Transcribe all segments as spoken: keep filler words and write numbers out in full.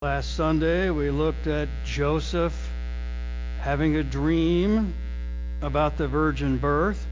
Last Sunday, we looked at Joseph having a dream about the virgin birth.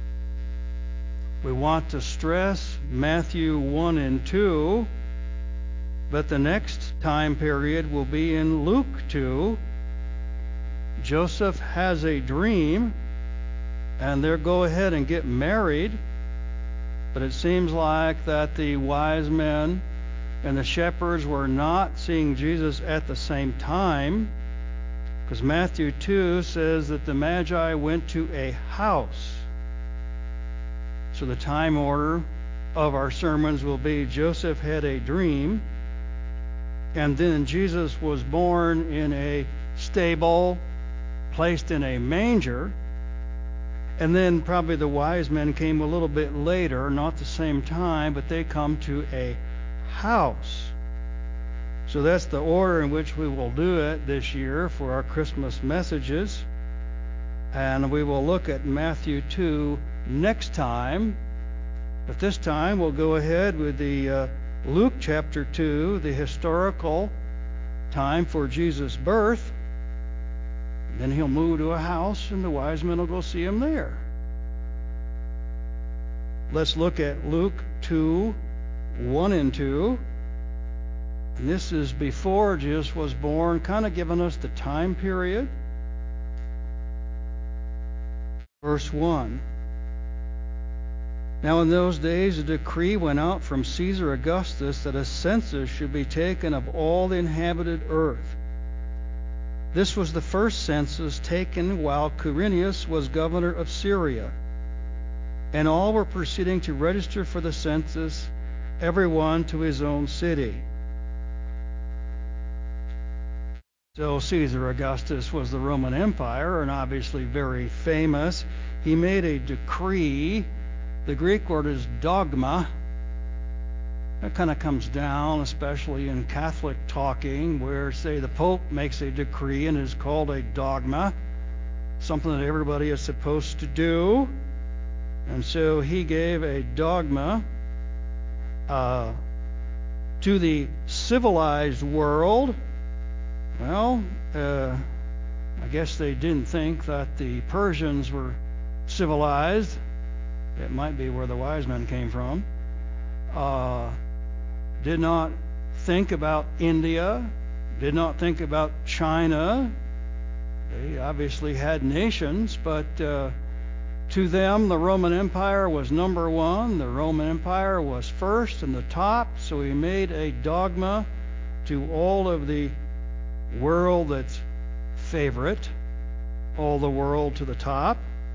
We want to stress Matthew one and two, but the next time period will be in Luke two. Joseph has a dream, and they'll go ahead and get married, but it seems like that the wise men and the shepherds were not seeing Jesus at the same time, because Matthew two says that the Magi went to a house. So the time order of our sermons will be Joseph had a dream, and then Jesus was born in a stable, placed in a manger, and then probably the wise men came a little bit later, not the same time, but they come to a house. So that's the order in which we will do it this year for our Christmas messages. And we will look at Matthew two next time. But this time we'll go ahead with the uh, Luke chapter two, the historical time for Jesus' birth. Then he'll move to a house and the wise men will go see him there. Let's look at Luke two, one and two. And this is before Jesus was born, kind of giving us the time period. Verse one. Now in those days a decree went out from Caesar Augustus that a census should be taken of all the inhabited earth. This was the first census taken while Quirinius was governor of Syria. And all were proceeding to register for the census, everyone to his own city. So Caesar Augustus was the Roman Empire, and obviously very famous. He made a decree. The Greek word is dogma. That kind of comes down, especially in Catholic talking, where, say, the Pope makes a decree and is called a dogma, something that everybody is supposed to do. And so he gave a dogma uh, to the civilized world. Well, uh, I guess they didn't think that the Persians were civilized. It might be where the wise men came from. Uh, did not think about India. Did not think about China. They obviously had nations, but uh, to them, the Roman Empire was number one. The Roman Empire was first and the top. So he made a dogma to all of the world that's favorite, all the world to the top.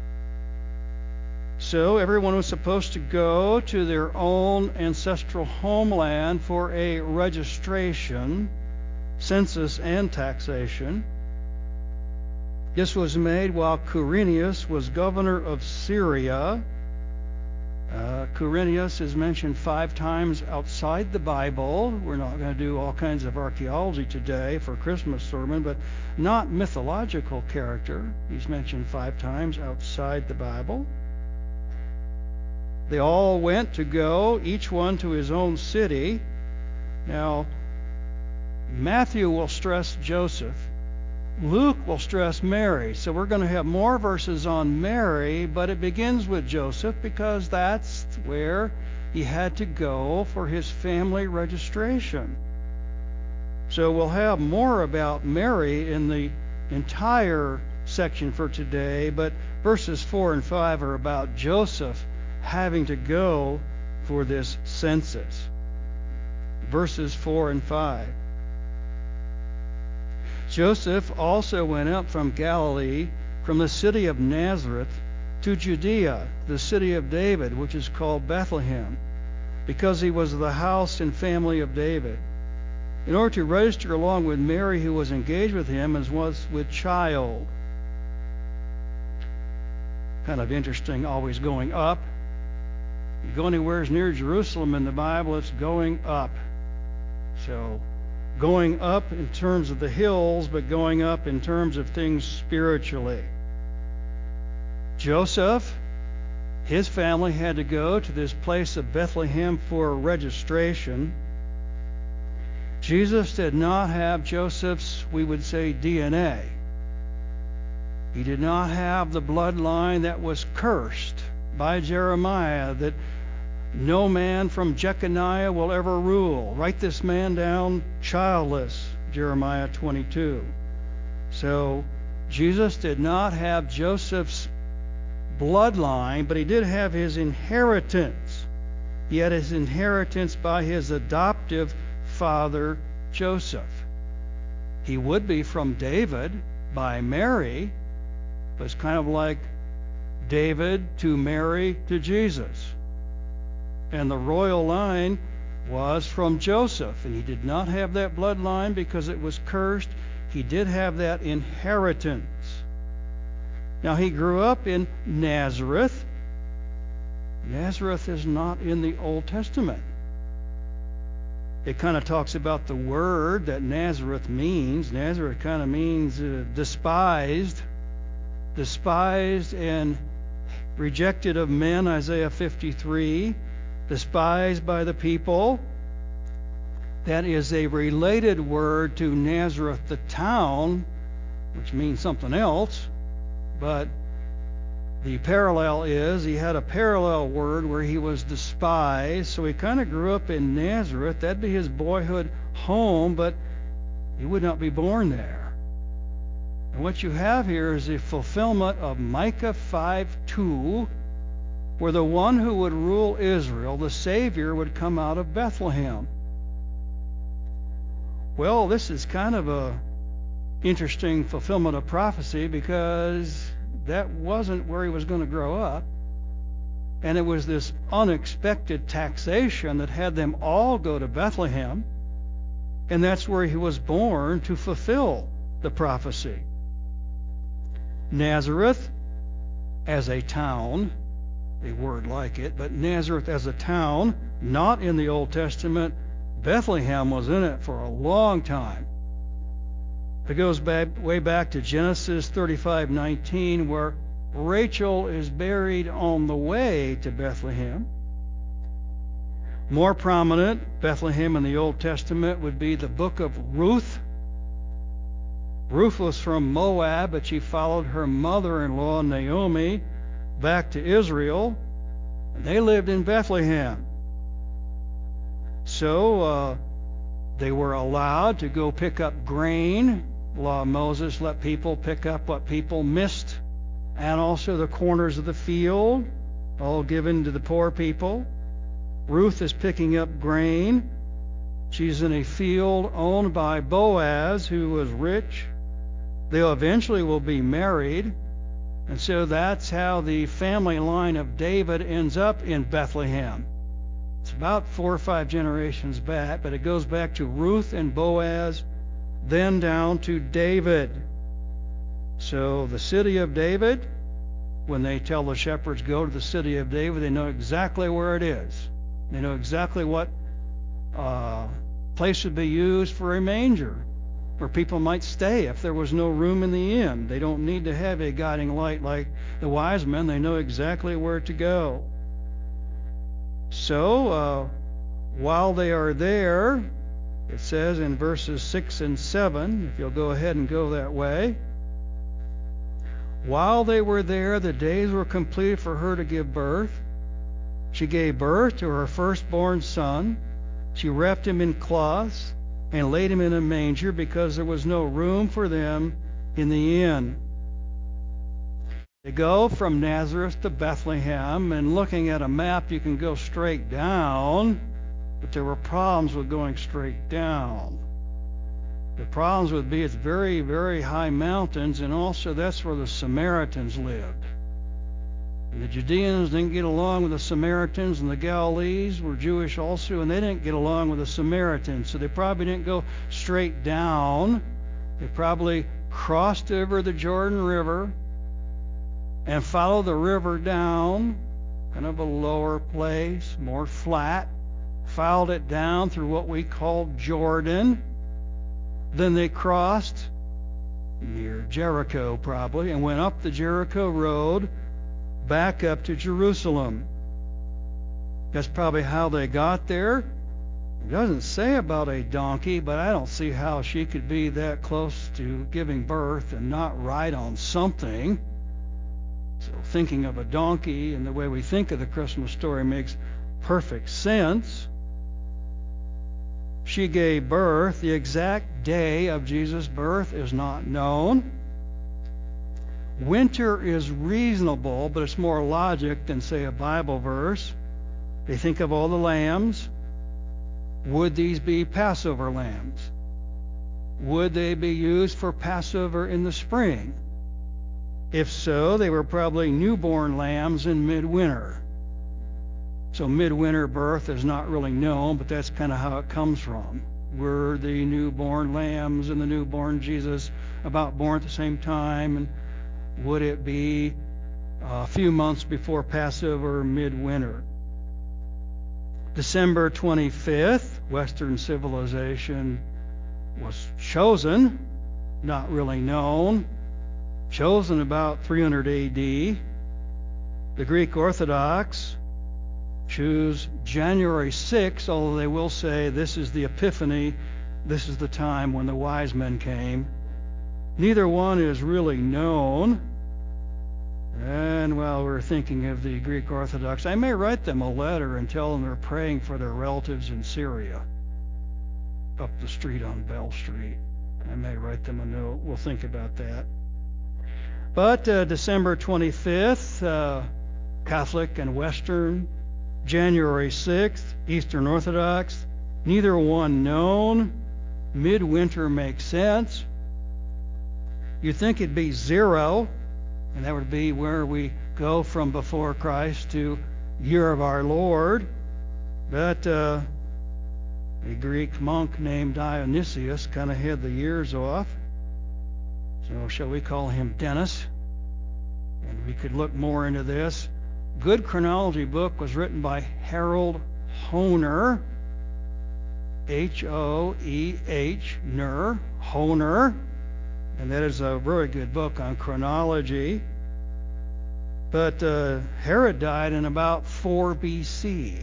So everyone was supposed to go to their own ancestral homeland for a registration, census, and taxation. This was made while Quirinius was governor of Syria. Uh, Quirinius is mentioned five times outside the Bible. We're not going to do all kinds of archaeology today for Christmas sermon, but not mythological character. He's mentioned five times outside the Bible. They all went to go, each one to his own city. Now, Matthew will stress Joseph. Luke will stress Mary. So we're going to have more verses on Mary, but it begins with Joseph because that's where he had to go for his family registration. So we'll have more about Mary in the entire section for today, but verses four and five are about Joseph having to go for this census. Verses four and five. Joseph also went up from Galilee, from the city of Nazareth, to Judea, the city of David, which is called Bethlehem, because he was of the house and family of David, in order to register along with Mary, who was engaged with him, as was with child. Kind of interesting, always going up. You go anywhere near Jerusalem in the Bible, it's going up. So, going up in terms of the hills, but going up in terms of things spiritually. Joseph, his family had to go to this place of Bethlehem for registration. Jesus did not have Joseph's, we would say, D N A. He did not have the bloodline that was cursed by Jeremiah, that no man from Jeconiah will ever rule. Write this man down childless, Jeremiah twenty-two. So Jesus did not have Joseph's bloodline, but he did have his inheritance. He had his inheritance by his adoptive father, Joseph. He would be from David by Mary, but it's kind of like David to Mary to Jesus. And the royal line was from Joseph, and he did not have that bloodline because it was cursed. He did have that inheritance. Now, he grew up in Nazareth. Nazareth is not in the Old Testament. It kind of talks about the word that Nazareth means. Nazareth kind of means uh, despised, despised and rejected of men, Isaiah fifty-three, despised by the people. That is a related word to Nazareth, the town, which means something else, but the parallel is he had a parallel word where he was despised, so he kind of grew up in Nazareth. That'd be his boyhood home, but he would not be born there. And what you have here is a fulfillment of Micah five two, where the one who would rule Israel, the Savior, would come out of Bethlehem. Well, this is kind of a interesting fulfillment of prophecy, because that wasn't where he was going to grow up. And it was this unexpected taxation that had them all go to Bethlehem. And that's where he was born to fulfill the prophecy. Nazareth as a town, a word like it, but Nazareth as a town, not in the Old Testament. Bethlehem was in it for a long time. It goes back, way back to Genesis thirty-five nineteen, where Rachel is buried on the way to Bethlehem. More prominent, Bethlehem in the Old Testament, would be the book of Ruth. Ruth was from Moab, but she followed her mother-in-law, Naomi, back to Israel. And they lived in Bethlehem. So uh, they were allowed to go pick up grain. The law of Moses let people pick up what people missed, and also the corners of the field, all given to the poor people. Ruth is picking up grain. She's in a field owned by Boaz, who was rich. They eventually will be married, and so that's how the family line of David ends up in Bethlehem. It's about four or five generations back, but it goes back to Ruth and Boaz, then down to David. So the city of David, when they tell the shepherds, go to the city of David, they know exactly where it is. They know exactly what uh, place would be used for a manger, where people might stay if there was no room in the inn. They don't need to have a guiding light like the wise men. They know exactly where to go. So, uh, while they are there, it says in verses six and seven, if you'll go ahead and go that way, while they were there, the days were completed for her to give birth. She gave birth to her firstborn son. She wrapped him in cloths and laid him in a manger, because there was no room for them in the inn. They go from Nazareth to Bethlehem, and looking at a map, you can go straight down, but there were problems with going straight down. The problems would be it's very, very high mountains, and also that's where the Samaritans lived. And the Judeans didn't get along with the Samaritans, and the Galilees were Jewish also, and they didn't get along with the Samaritans, so they probably didn't go straight down. They probably crossed over the Jordan River and followed the river down, kind of a lower place, more flat, followed it down through what we call Jordan. Then they crossed near Jericho probably, and went up the Jericho road back up to Jerusalem. That's probably how they got there. It doesn't say about a donkey, but I don't see how she could be that close to giving birth and not ride on something. So thinking of a donkey and the way we think of the Christmas story makes perfect sense. She gave birth. The exact day of Jesus' birth is not known. Winter is reasonable, but it's more logic than, say, a Bible verse. They think of all the lambs. Would these be Passover lambs? Would they be used for Passover in the spring? If so, they were probably newborn lambs in midwinter. So midwinter birth is not really known, but that's kind of how it comes from. Were the newborn lambs and the newborn Jesus about born at the same time? And would it be a few months before Passover, midwinter? December twenty-fifth, Western civilization was chosen, not really known. Chosen about three hundred A D. The Greek Orthodox choose January sixth, although they will say this is the Epiphany, this is the time when the wise men came. Neither one is really known. And while we're thinking of the Greek Orthodox, I may write them a letter and tell them they're praying for their relatives in Syria, up the street on Bell Street. I may write them a note. We'll think about that. But uh, December twenty-fifth, uh, Catholic and Western. January sixth, Eastern Orthodox. Neither one known. Midwinter makes sense. You'd think it'd be zero, and that would be where we go from before Christ to year of our Lord. But uh, a Greek monk named Dionysius kind of had the years off. So shall we call him Dennis? And we could look more into this. Good chronology book was written by Harold Hoehner, H O E H, Ner, Hoehner, and that is a very good book on chronology. But uh, Herod died in about four B C.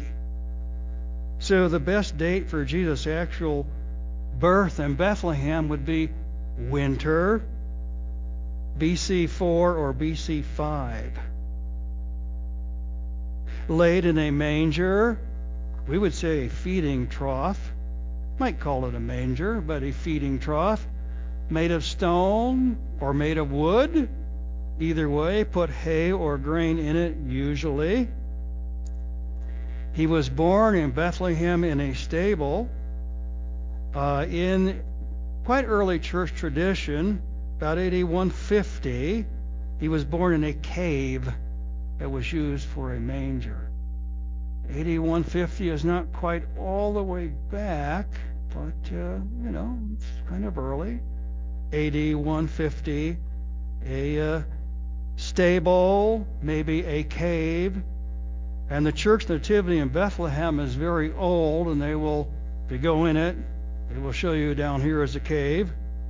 So the best date for Jesus' actual birth in Bethlehem would be winter, B C four or B C five. Laid in a manger, we would say a feeding trough. Might call it a manger, but a feeding trough. Made of stone or made of wood. Either way, put hay or grain in it, usually. He was born in Bethlehem in a stable. Uh, in quite early church tradition, about A D one fifty, he was born in a cave that was used for a manger. A D one fifty is not quite all the way back, but, uh, you know, it's kind of early. A D one fifty, a uh, stable, maybe a cave. And the church nativity in Bethlehem is very old, and they will, if you go in it, they will show you down here as a cave.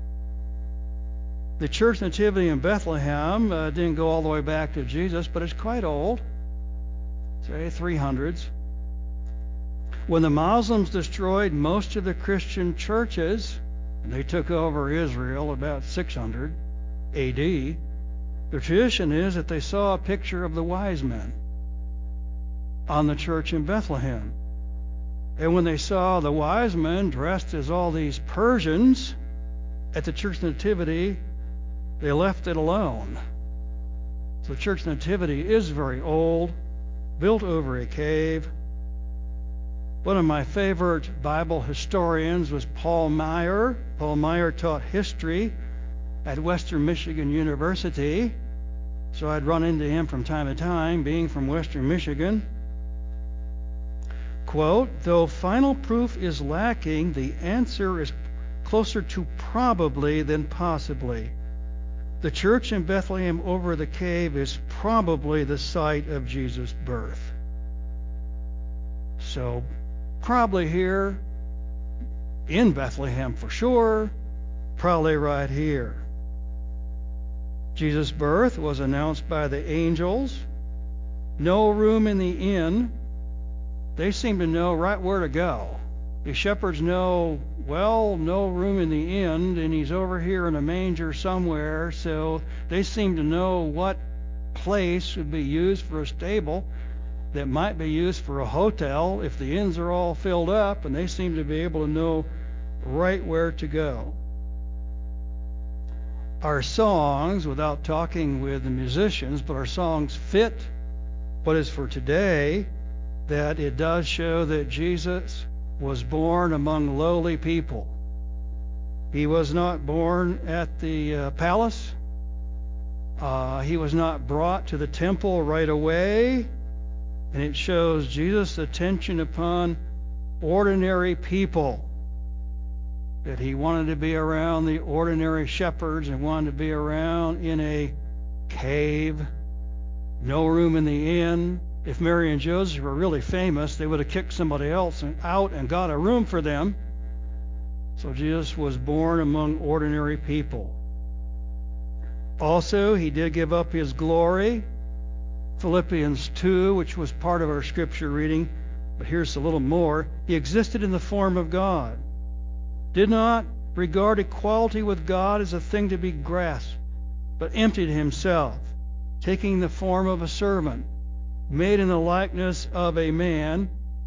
The church nativity in Bethlehem uh, didn't go all the way back to Jesus, but it's quite old, say three hundreds. When the Muslims destroyed most of the Christian churches, and they took over Israel about six hundred A D, the tradition is that they saw a picture of the wise men on the church in Bethlehem. And when they saw the wise men dressed as all these Persians at the church nativity, they left it alone. So the church nativity is very old, built over a cave. One of my favorite Bible historians was Paul Maier. Paul Maier taught history at Western Michigan University, so I'd run into him from time to time, being from Western Michigan. Quote, though final proof is lacking, the answer is closer to probably than possibly. The church in Bethlehem over the cave is probably the site of Jesus' birth. So, probably here, in Bethlehem for sure, probably right here. Jesus' birth was announced by the angels. No room in the inn. They seem to know right where to go. The shepherds know, well, no room in the inn, and he's over here in a manger somewhere, so they seem to know what place would be used for a stable that might be used for a hotel if the inns are all filled up, and they seem to be able to know right where to go. Our songs, without talking with the musicians, but our songs fit what is for today, that it does show that Jesus was born among lowly people. He was not born at the uh, palace. Uh, he was not brought to the temple right away. And it shows Jesus' attention upon ordinary people, that he wanted to be around the ordinary shepherds and wanted to be around in a cave, no room in the inn. If Mary and Joseph were really famous, they would have kicked somebody else out and got a room for them. So Jesus was born among ordinary people. Also, he did give up his glory. Philippians two, which was part of our scripture reading, but here's a little more. He existed in the form of God, did not regard equality with God as a thing to be grasped, but emptied himself, taking the form of a servant, made in the likeness of a man,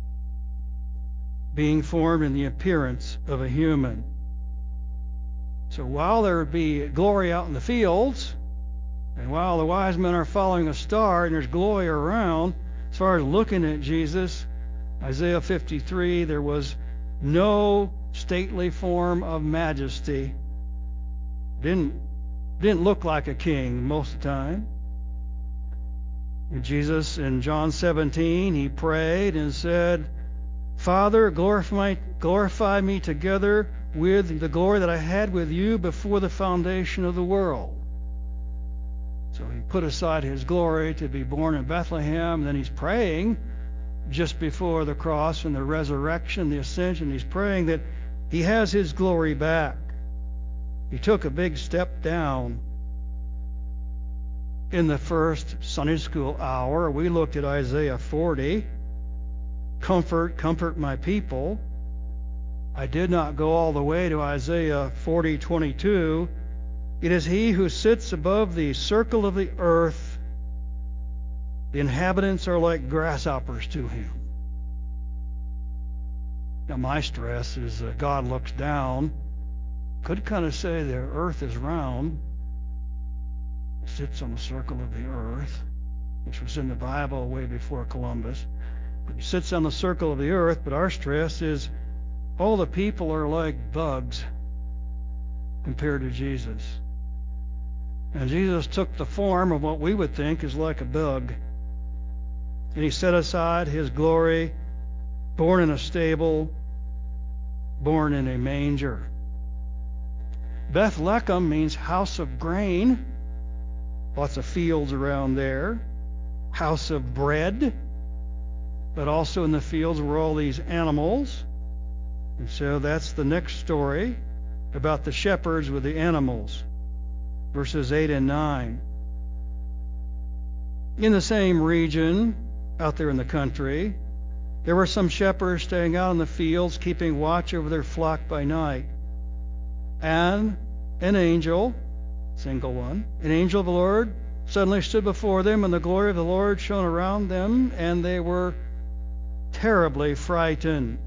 being formed in the appearance of a human. So while there would be glory out in the fields, and while the wise men are following a star and there's glory around, as far as looking at Jesus, Isaiah fifty-three, there was no stately form of majesty. Didn't, didn't look like a king most of the time. And Jesus, in John seventeen, he prayed and said, Father, glorify, glorify me together with the glory that I had with you before the foundation of the world. So he put aside his glory to be born in Bethlehem, and then he's praying just before the cross and the resurrection, the ascension. He's praying that he has his glory back. He took a big step down. In the first Sunday school hour, we looked at Isaiah forty. Comfort, comfort my people. I did not go all the way to Isaiah forty twenty-two. It is he who sits above the circle of the earth. The inhabitants are like grasshoppers to him. Now, my stress is that God looks down. Could kind of say the earth is round. Sits on the circle of the earth, which was in the Bible way before Columbus. But he sits on the circle of the earth, but our stress is all the people are like bugs compared to Jesus. And Jesus took the form of what we would think is like a bug. And he set aside his glory, born in a stable, born in a manger. Bethlehem means house of grain. Lots of fields around there. House of bread. But also in the fields were all these animals. And so that's the next story about the shepherds with the animals. Verses eight and nine. In the same region, out there in the country, there were some shepherds staying out in the fields, keeping watch over their flock by night. And an angel, single one, an angel of the Lord suddenly stood before them, and the glory of the Lord shone around them, and they were terribly frightened.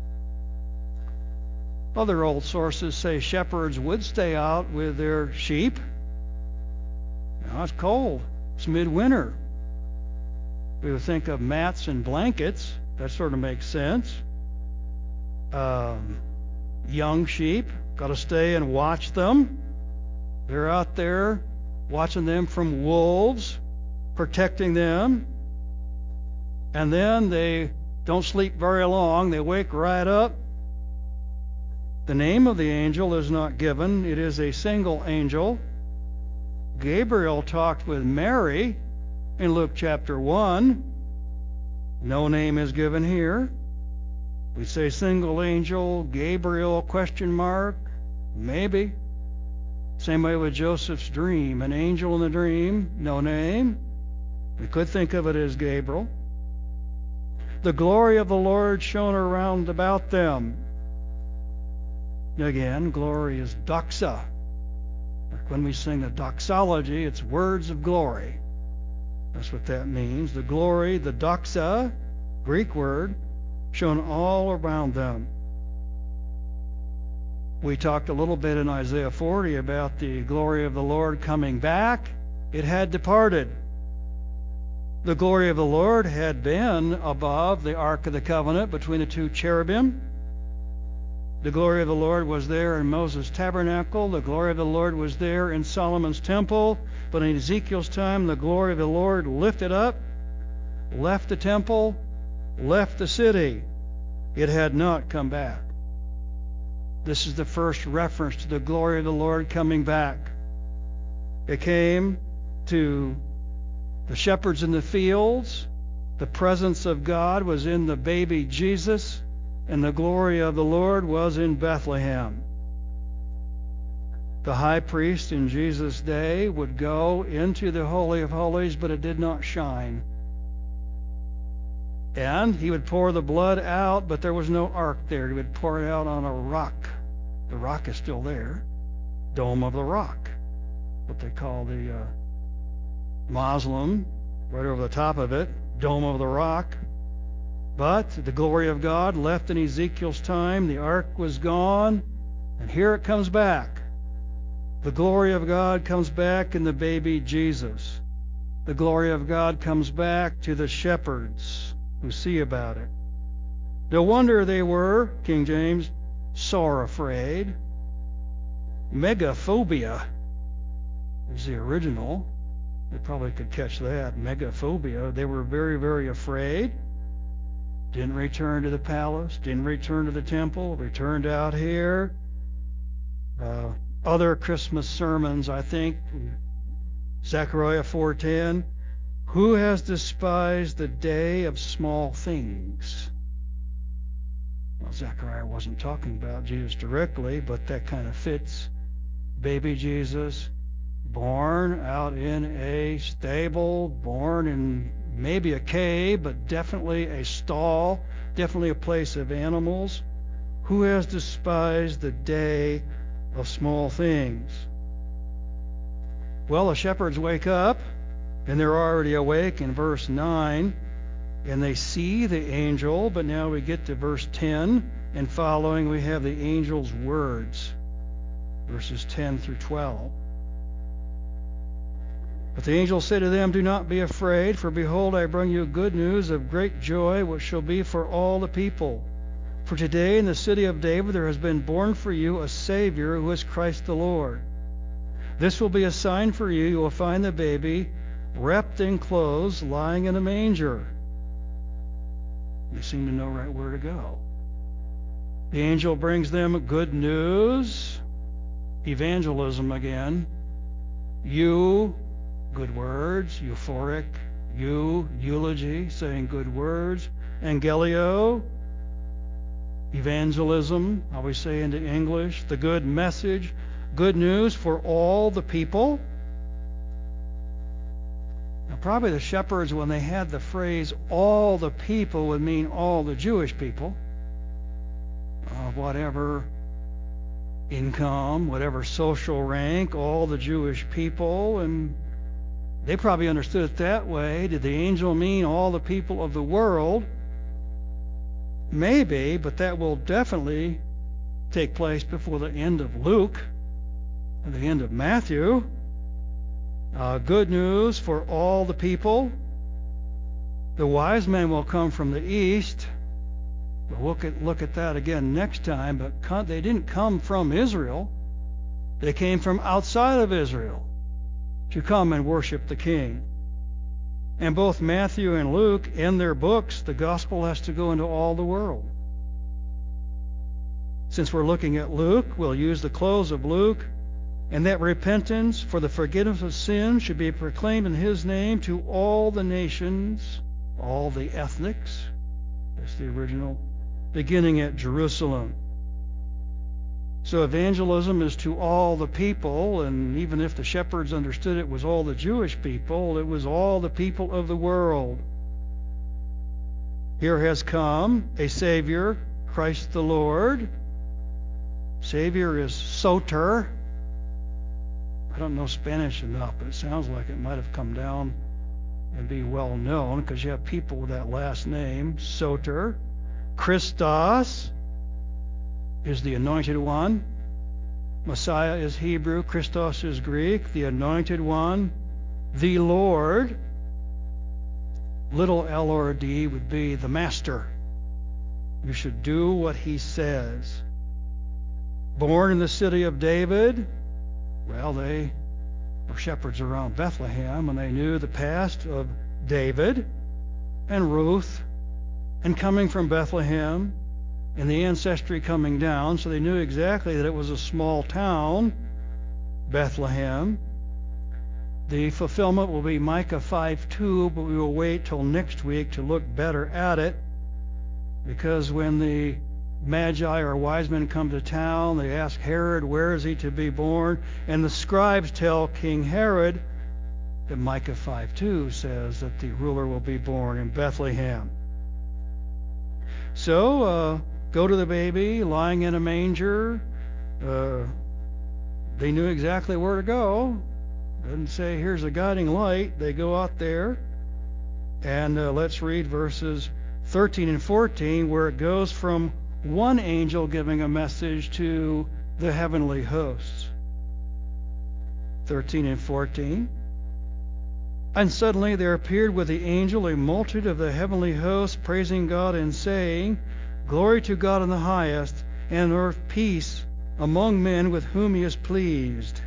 Other old sources say shepherds would stay out with their sheep. Now it's cold. It's midwinter. We would think of mats and blankets. That sort of makes sense. Um, young sheep, got to stay and watch them. They're out there watching them from wolves, protecting them. And then they don't sleep very long. They wake right up. The name of the angel is not given. It is a single angel. Gabriel talked with Mary in Luke chapter one. No name is given here. We say single angel, Gabriel, question mark, maybe. Same way with Joseph's dream. An angel in the dream, no name. We could think of it as Gabriel. The glory of the Lord shone around about them. Again, glory is doxa. Like when we sing the doxology, it's words of glory. That's what that means. The glory, the doxa, Greek word, shone all around them. We talked a little bit in Isaiah forty about the glory of the Lord coming back. It had departed. The glory of the Lord had been above the Ark of the Covenant between the two cherubim. The glory of the Lord was there in Moses' tabernacle. The glory of the Lord was there in Solomon's temple. But in Ezekiel's time, the glory of the Lord lifted up, left the temple, left the city. It had not come back. This is the first reference to the glory of the Lord coming back. It came to the shepherds in the fields. The presence of God was in the baby Jesus, and the glory of the Lord was in Bethlehem. The high priest in Jesus' day would go into the Holy of Holies, but it did not shine. And he would pour the blood out, but there was no ark there. He would pour it out on a rock. The rock is still there. Dome of the Rock. What they call the uh, Muslim, right over the top of it, Dome of the Rock. But the glory of God left in Ezekiel's time. The ark was gone, and here it comes back. The glory of God comes back in the baby Jesus. The glory of God comes back to the shepherds who see about it. No wonder they were, King James, sore afraid. Megaphobia is the original. They probably could catch that. Megaphobia. They were very, very afraid. Didn't return to the palace. Didn't return to the temple. Returned out here. Uh, other Christmas sermons, I think. Zechariah four ten. Who has despised the day of small things? Well, Zechariah wasn't talking about Jesus directly, but that kind of fits. Baby Jesus, born out in a stable, born in maybe a cave, but definitely a stall, definitely a place of animals. Who has despised the day of small things? Well, the shepherds wake up, and they're already awake in verse nine, and they see the angel, but now we get to verse ten, and following we have the angel's words, verses ten through twelve. But the angel said to them, Do not be afraid, for behold, I bring you good news of great joy, which shall be for all the people. For today in the city of David there has been born for you a Savior, who is Christ the Lord. This will be a sign for you. You will find the baby wrapped in clothes, lying in a manger. They seem to know right where to go. The angel brings them good news. Evangelism again. You, good words. Euphoric. You, eulogy, saying good words. Angelio, evangelism, how we say into English. The good message. Good news for all the people. Now, probably the shepherds, when they had the phrase all the people, would mean all the Jewish people of whatever income, whatever social rank, all the Jewish people, and they probably understood it that way. Did the angel mean all the people of the world? Maybe, but that will definitely take place before the end of Luke and the end of Matthew. Uh, good news for all the people. The wise men will come from the east. We'll look at, look at that again next time, but come, they didn't come from Israel. They came from outside of Israel to come and worship the King. And both Matthew and Luke, in their books, the gospel has to go into all the world. Since we're looking at Luke, we'll use the close of Luke. And that repentance for the forgiveness of sins should be proclaimed in his name to all the nations, all the ethnics. That's the original, beginning at Jerusalem. So evangelism is to all the people, and even if the shepherds understood it was all the Jewish people, it was all the people of the world. Here has come a Savior, Christ the Lord. Savior is soter. I don't know Spanish enough, but it sounds like it might have come down and be well known because you have people with that last name, soter. Christos is the anointed one. Messiah is Hebrew. Christos is Greek. The anointed one. The Lord. Little L or D would be the master. You should do what he says. Born in the city of David. Well, they were shepherds around Bethlehem, and they knew the past of David and Ruth and coming from Bethlehem and the ancestry coming down, so they knew exactly that it was a small town, Bethlehem. The fulfillment will be Micah five two, but we will wait till next week to look better at it, because when the Magi or wise men come to town, they ask Herod, where is he to be born? And the scribes tell King Herod that Micah five two says that the ruler will be born in Bethlehem. So, uh, go to the baby lying in a manger. Uh, they knew exactly where to go. Doesn't say here's a guiding light. They go out there. And uh, let's read verses thirteen and fourteen, where it goes from one angel giving a message to the heavenly hosts. thirteen and fourteen. And suddenly there appeared with the angel a multitude of the heavenly hosts, praising God and saying, Glory to God in the highest, and on earth peace among men with whom he is pleased.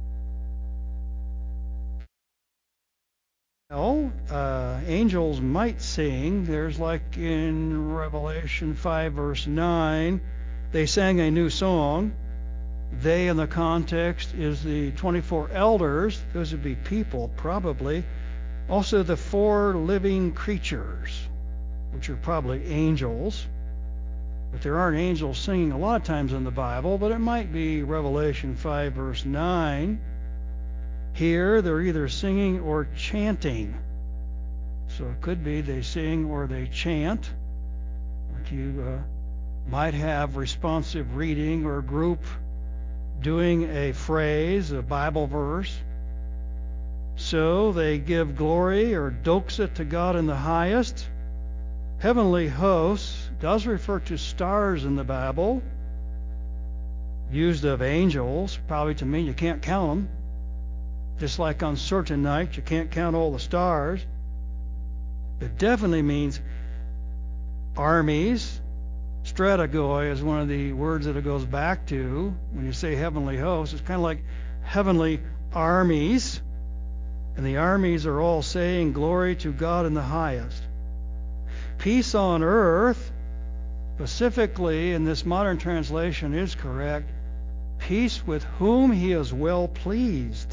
Well, uh, angels might sing. There's like in Revelation five verse nine, they sang a new song. They in the context is the twenty-four elders. Those would be people probably. Also the four living creatures, which are probably angels. But there aren't angels singing a lot of times in the Bible, but it might be Revelation five verse nine. Here, they're either singing or chanting. So it could be they sing or they chant. Like you uh, might have responsive reading or group doing a phrase, a Bible verse. So they give glory or doxa to God in the highest. Heavenly hosts does refer to stars in the Bible, used of angels, probably to mean you can't count them. Just like on certain nights, you can't count all the stars. It definitely means armies. Strategoi is one of the words that it goes back to when you say heavenly hosts. It's kind of like heavenly armies. And the armies are all saying, Glory to God in the highest. Peace on earth, specifically in this modern translation is correct, peace with whom he is well pleased.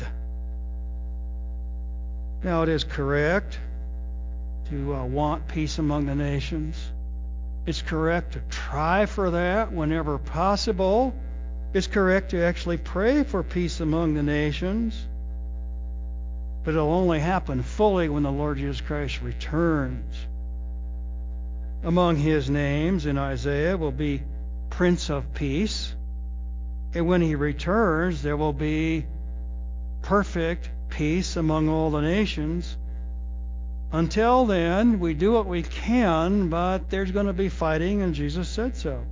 Now, it is correct to uh, want peace among the nations. It's correct to try for that whenever possible. It's correct to actually pray for peace among the nations. But it'll only happen fully when the Lord Jesus Christ returns. Among his names in Isaiah will be Prince of Peace. And when he returns, there will be perfect peace among all the nations. Until then, we do what we can, but there's going to be fighting, and Jesus said so.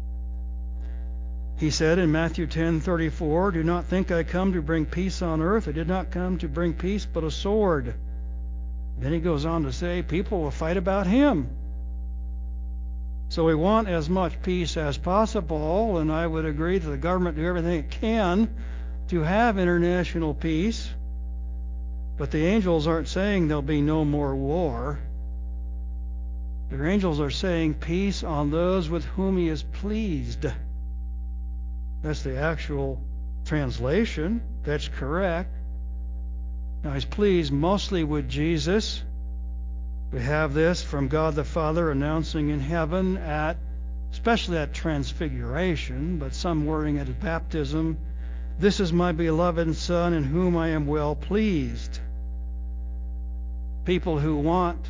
He said in Matthew ten thirty-four, Do not think I come to bring peace on earth. I did not come to bring peace, but a sword. Then he goes on to say, people will fight about him. So we want as much peace as possible, and I would agree that the government do everything it can to have international peace. But the angels aren't saying there'll be no more war. The angels are saying peace on those with whom he is pleased. That's the actual translation. That's correct. Now he's pleased mostly with Jesus. We have this from God the Father announcing in heaven at, especially at Transfiguration, but some wording at baptism, This is my beloved Son in whom I am well pleased. People who want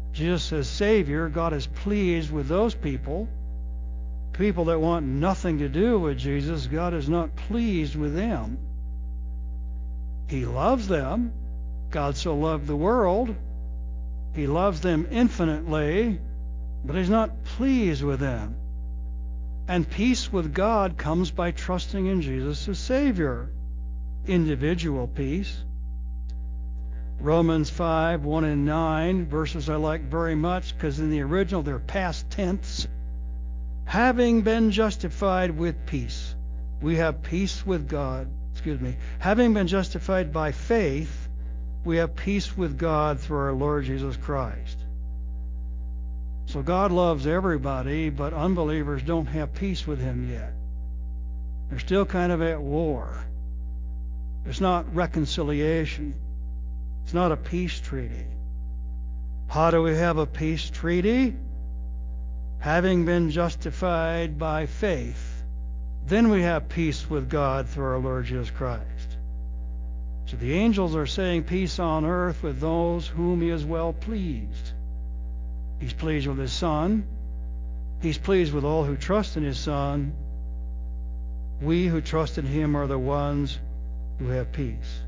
Jesus as Savior, God is pleased with those people. People that want nothing to do with Jesus, God is not pleased with them. He loves them. God so loved the world. He loves them infinitely, but He's not pleased with them. And peace with God comes by trusting in Jesus as Savior. Individual peace. Romans five, one and nine, verses I like very much because in the original they're past tense. Having been justified with peace, we have peace with God. Excuse me. Having been justified by faith, we have peace with God through our Lord Jesus Christ. So God loves everybody, but unbelievers don't have peace with Him yet. They're still kind of at war. There's not reconciliation. It's not a peace treaty. How do we have a peace treaty? Having been justified by faith, then we have peace with God through our Lord Jesus Christ. So the angels are saying peace on earth with those whom He is well pleased. He's pleased with His Son. He's pleased with all who trust in His Son. We who trust in Him are the ones who have peace.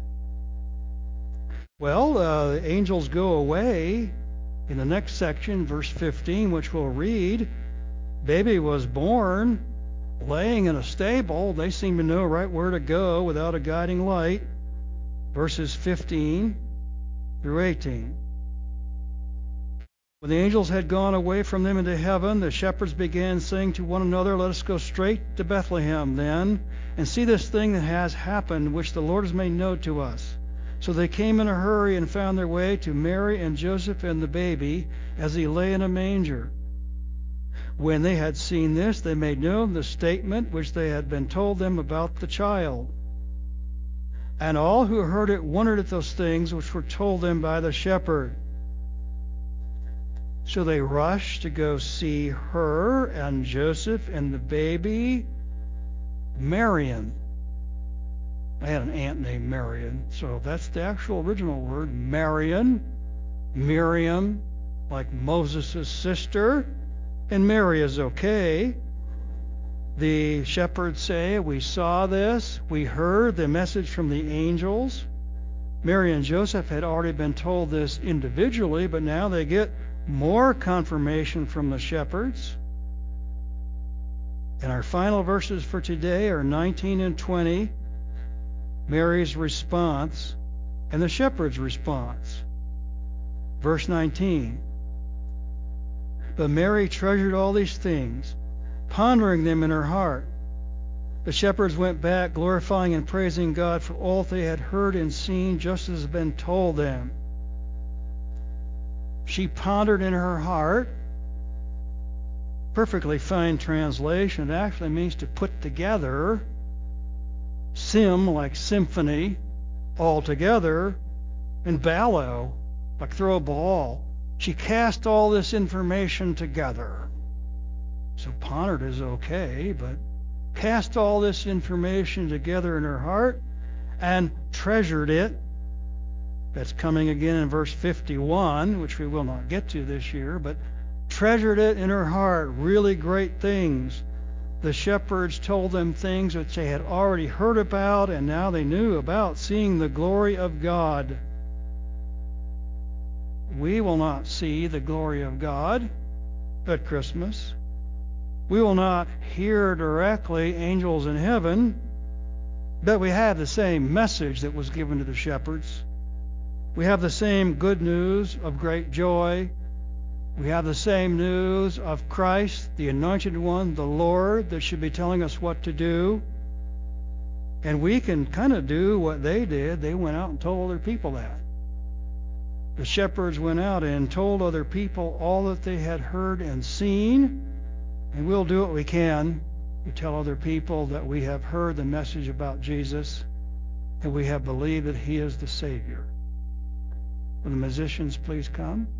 Well, uh, the angels go away in the next section, verse fifteen, which we'll read. Baby was born, laying in a stable. They seem to know right where to go without a guiding light. Verses fifteen through eighteen. When the angels had gone away from them into heaven, the shepherds began saying to one another, "Let us go straight to Bethlehem then, and see this thing that has happened, which the Lord has made known to us." So they came in a hurry and found their way to Mary and Joseph and the baby as he lay in a manger. When they had seen this, they made known the statement which they had been told them about the child. And all who heard it wondered at those things which were told them by the shepherd. So they rushed to go see her and Joseph and the baby. Marian. I had an aunt named Marian, so that's the actual original word. Marian, Miriam, like Moses' sister, and Mary is okay. The shepherds say, "We saw this, we heard the message from the angels." Mary and Joseph had already been told this individually, but now they get more confirmation from the shepherds. And our final verses for today are nineteen and twenty. Mary's response and the shepherd's response. Verse nineteen. But Mary treasured all these things, pondering them in her heart. The shepherds went back, glorifying and praising God for all they had heard and seen, just as had been told them. She pondered in her heart. Perfectly fine translation. It actually means to put together. Sim, like symphony, all together, and ballo, like throw a ball. She cast all this information together. So pondered is okay, but cast all this information together in her heart and treasured it. That's coming again in verse fifty-one, which we will not get to this year, but treasured it in her heart, really great things. The shepherds told them things which they had already heard about, and now they knew about, seeing the glory of God. We will not see the glory of God at Christmas. We will not hear directly angels in heaven, but we have the same message that was given to the shepherds. We have the same good news of great joy. We have the same news of Christ, the Anointed One, the Lord, that should be telling us what to do. And we can kind of do what they did. They went out and told other people that. The shepherds went out and told other people all that they had heard and seen. And we'll do what we can to tell other people that we have heard the message about Jesus and we have believed that He is the Savior. Will the musicians please come?